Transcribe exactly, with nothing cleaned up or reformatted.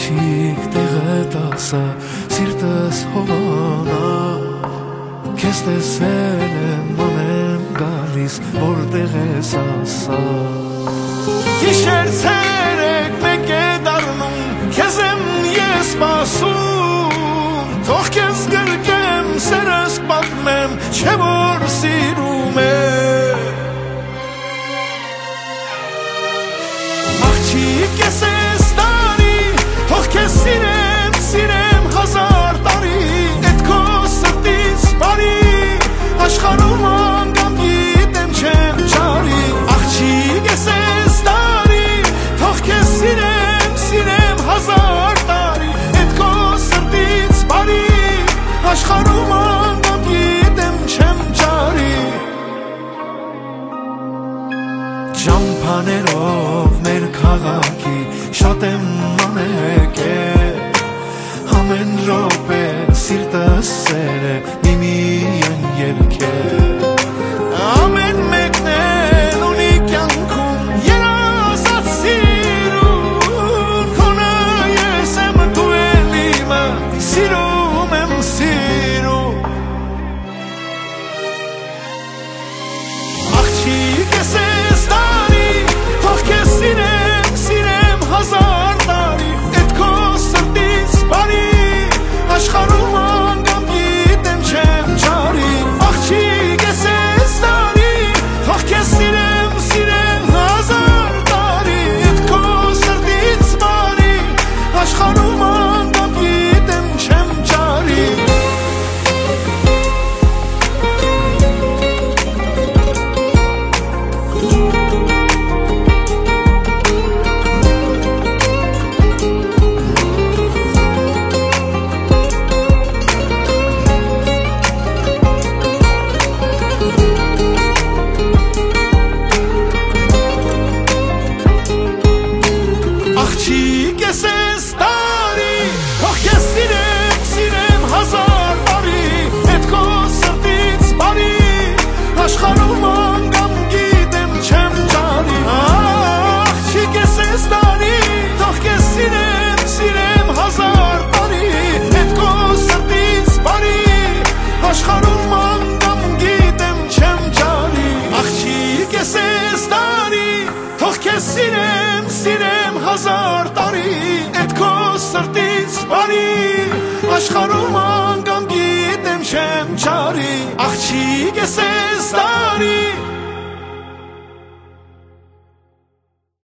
աղջիկ տեղը տասա սիրտս հովանա Քեզ տեսել եմ անեմ գալիս որտեղ ես ասա Գիշեր ցերեկ մեկ է դառնում քեզ եմ ես սպասում Թող քեզ գրկեմ սերս պատմեմ չէ որ սիրում եմ Աղջիկ ես ես տարի թող քեզ սիրեմ սիրեմ հազար տարի Էդ քո սրտից բարի աշխարհում անգամ գիտեմ չեմ չարի Աղջիկ ես ես տարի թող քեզ սիրեմ սիրեմ հազար տարի Էդ քո սրտից բարի աշխարհում անգամ գիտեմ չեմ չարի Ճամփաներով մեր քաղաքի շատ եմ մանեկել Ամեն րոպե սիրտս սեր է միմիեն երգել Ամեն մեկն էլ ունի կյանքում երազած սիրուն Քոնը ես եմ դու էլ իմը սիրում եմ սիրում Աղջիկ ես ես տարի թող քեզ սիրեմ սիրեմ հազար տարի Էդ քո սրտից բարի աշխարհում անգամ գիտեմ չեմ չարի Աղջիկ ես ես տարի թող քեզ սիրեմ սիրեմ հազար տարի Էդ քո սրտից բարի աշխարհում անգամ գիտեմ չեմ չարի Աղջիկ ես ես տարի թող քեզ սիրեմ սիրեմ հազար տարի Էդ քո սրտից բարի աշխարհում անգամ գիտեմ չեմ չարի Աղջիկ ես ես տարի թող քեզ սիրեմ սիրեմ հազար տարի Էդ քո սրտից բարի աշխարհում անգամ գիտեմ չեմ չարի Աղջիկ ես ես տարի թող քեզ սիրեմ սիրեմ հազար տարի Էդ քո սրտից բարի աշխարհում անգամ գիտեմ չեմ չարի Աղջիկ ես ես տարի